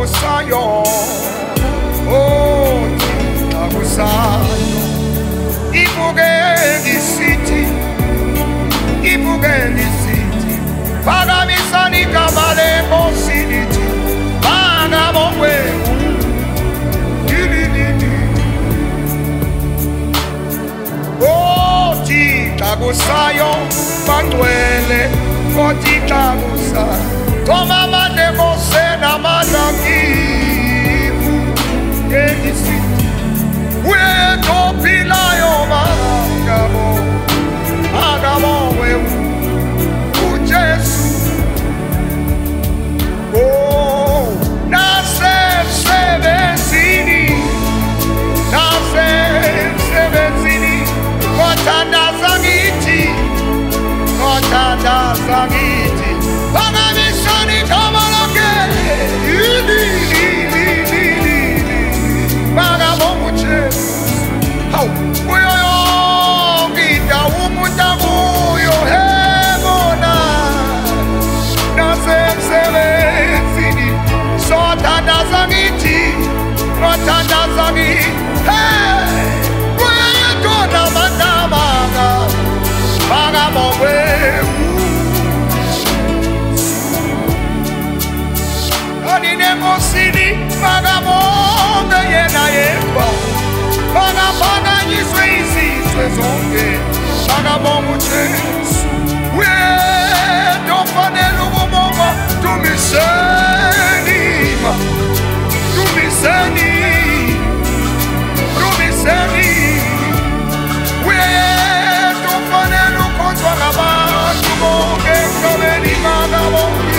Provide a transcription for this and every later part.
kusayo, oh tika kusayo. Ibugeni city, Ibugeni city. Bagamisani kabale mosiniti, bagamongwe. Oh tika kusayo, bandwele, oh tika kusayo. Toma mane mosena manakivu, Ibugeni city. We to pilayo magamo, magamo we ujesu. Oh, nase sebezini, kotanda zangiti, kotanda zangiti. Bagamisani kamalake, magamo ujesu. How we are gita umudabu yo hemona nasebenzini sotanda zangiti kotanda zangiti hey we yetona mandamaga bagabongwe onine mosini bagabonga yena yekwa Bana nyiswe izizwe zonke Bagabonga uJesu We dofanele ukubonga Tumiseni Tumiseni Tumiseni We dofanele ukonzwa ngabantu bonke Kabeli bagabonga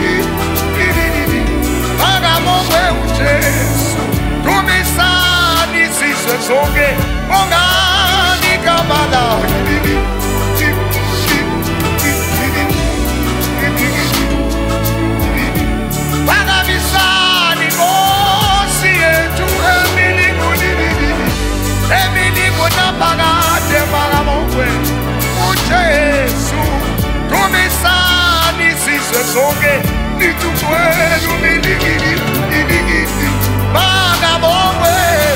Bagabonga uJesu Tumisani zonke ongani kamala bagamisani mosi yetu emilimu napagate magamongwe uJesu tumisani sise zonke nitutwelu miligili magamongwe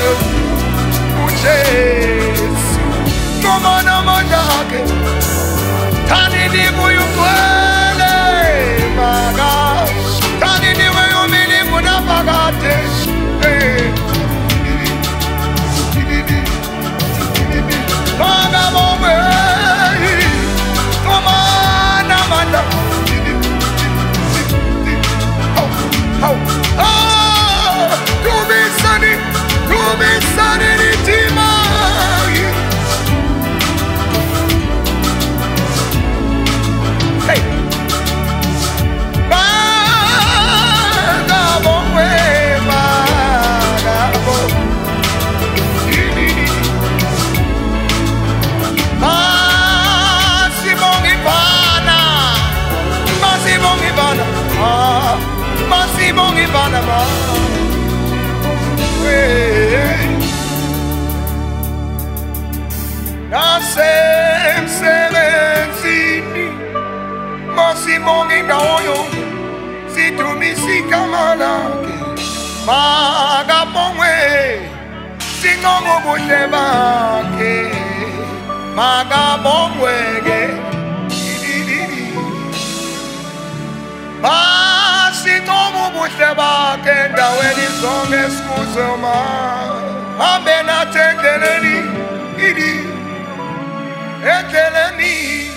Jesu, Momona Mondake, Tanini Muyukwele, Maga, Tanini Muyumini Munapagate, Maga Momwe, Momona Manda, oh, to be sunny, Tima. Hey, Bagabongwe, Bagabo. Masibongibana, Masibongibana, Masibongibana, Nasebenzini Masimongi naoyo Situmisika malake Magabongwe Singongo bushebake Magabongwege Singongo bushebake Ndaweni zonge skuzoma Ambe na tendeleni Idi Ekeleni